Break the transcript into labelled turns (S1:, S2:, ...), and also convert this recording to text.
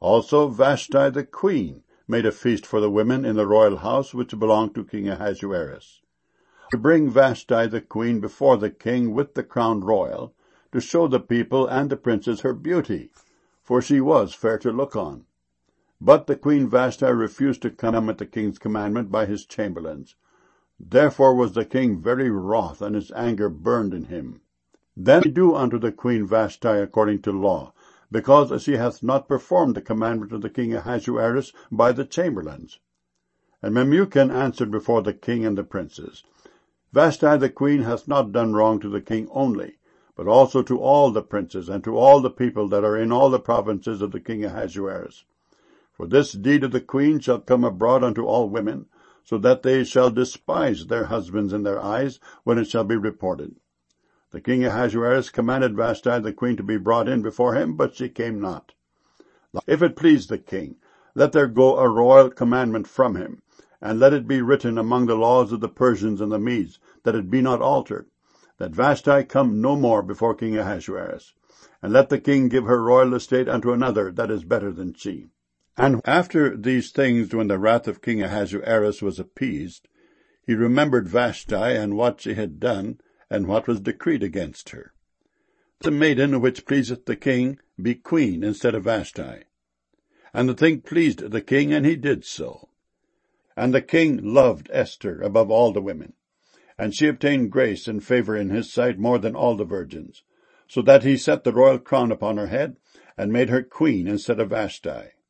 S1: Also Vashti the queen made a feast for the women in the royal house which belonged to King Ahasuerus. To bring Vashti the queen before the king with the crown royal, to show the people and the princes her beauty, for she was fair to look on. But the queen Vashti refused to come at the king's commandment by his chamberlains. Therefore was the king very wroth, and his anger burned in him. Then do unto the queen Vashti according to law, because she hath not performed the commandment of the king Ahasuerus by the chamberlains. And Memucan answered before the king and the princes, Vashti the queen hath not done wrong to the king only, but also to all the princes, and to all the people that are in all the provinces of the king Ahasuerus. For this deed of the queen shall come abroad unto all women, so that they shall despise their husbands in their eyes when it shall be reported. The king Ahasuerus commanded Vashti the queen to be brought in before him, but she came not. If it please the king, let there go a royal commandment from him, and let it be written among the laws of the Persians and the Medes, that it be not altered, that Vashti come no more before King Ahasuerus, and let the king give her royal estate unto another that is better than she. And after these things, when the wrath of King Ahasuerus was appeased, he remembered Vashti, and what she had done, and what was decreed against her. The maiden which pleaseth the king be queen instead of Vashti. And the thing pleased the king, and he did so. And the king loved Esther above all the women, and she obtained grace and favor in his sight more than all the virgins, so that he set the royal crown upon her head, and made her queen instead of Vashti.